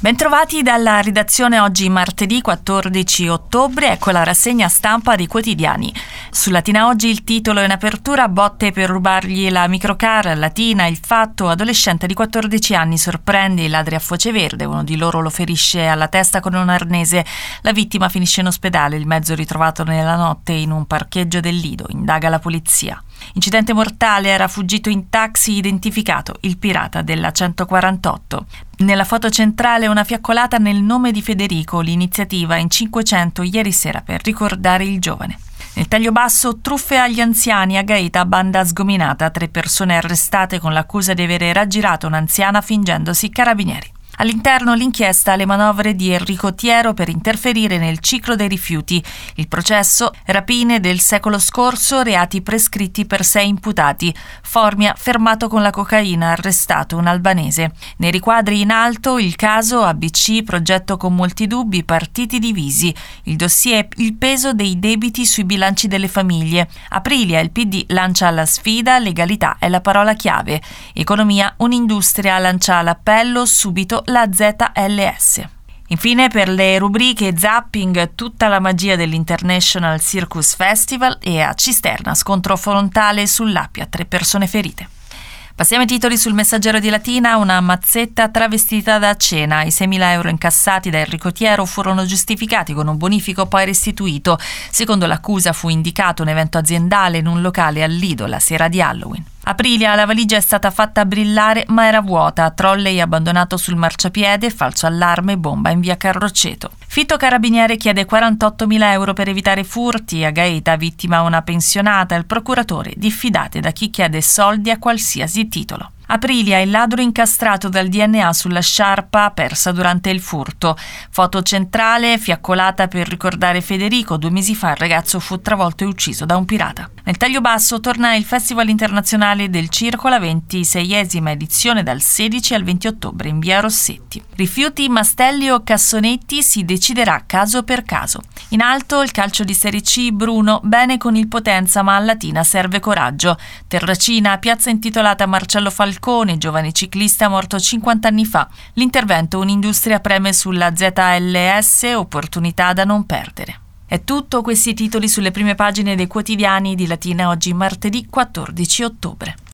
Bentrovati dalla redazione oggi martedì 14 ottobre, ecco la rassegna stampa dei quotidiani. Su Latina Oggi il titolo in apertura: botte per rubargli la microcar. Latina, il fatto: adolescente di 14 anni sorprende i ladri a Foce Verde, uno di loro lo ferisce alla testa con un arnese, la vittima finisce in ospedale, il mezzo ritrovato nella notte in un parcheggio del Lido, indaga la polizia. Incidente mortale, era fuggito in taxi identificato, il pirata della 148. Nella foto centrale una fiaccolata nel nome di Federico, l'iniziativa in 500 ieri sera per ricordare il giovane. Nel taglio basso, truffe agli anziani, a Gaeta banda sgominata, 3 persone arrestate con l'accusa di avere raggirato un'anziana fingendosi carabinieri. All'interno l'inchiesta, le manovre di Enrico Tiero per interferire nel ciclo dei rifiuti. Il processo: rapine del secolo scorso, reati prescritti per 6 imputati. Formia fermato con la cocaina, arrestato un albanese. Nei riquadri in alto il caso ABC, progetto con molti dubbi, partiti divisi. Il dossier: il peso dei debiti sui bilanci delle famiglie. Aprilia, il PD lancia la sfida, legalità è la parola chiave. Economia, un'industria lancia l'appello, subito la ZLS. Infine, per le rubriche zapping, tutta la magia dell'International Circus Festival, e a Cisterna scontro frontale sull'Appia, 3 persone ferite. Passiamo ai titoli sul Messaggero di Latina. Una mazzetta travestita da cena. I 6.000 euro incassati da Enrico Tiero furono giustificati con un bonifico poi restituito. Secondo l'accusa fu indicato un evento aziendale in un locale al Lido la sera di Halloween. Aprilia, la valigia è stata fatta brillare ma era vuota, trolley abbandonato sul marciapiede, falso allarme, bomba in via Carroceto. Fitto Carabiniere chiede 48.000 euro per evitare furti. A Gaeta, vittima una pensionata, il procuratore: diffidate da chi chiede soldi a qualsiasi titolo. Aprilia, il ladro incastrato dal DNA sulla sciarpa persa durante il furto. Foto centrale, fiaccolata per ricordare Federico. 2 mesi fa il ragazzo fu travolto e ucciso da un pirata. Nel taglio basso torna il Festival Internazionale del Circo, la 26esima edizione dal 16 al 20 ottobre in via Rossetti. Rifiuti, Mastelli o Cassonetti, si deciderà caso per caso. In alto il calcio di Serie C, Bruno, bene con il Potenza ma a Latina serve coraggio. Terracina, piazza intitolata a Marcello Falcone, giovane ciclista morto 50 anni fa. L'intervento: un'industria preme sulla ZLS, opportunità da non perdere. È tutto, questi titoli sulle prime pagine dei quotidiani di Latina Oggi martedì 14 ottobre.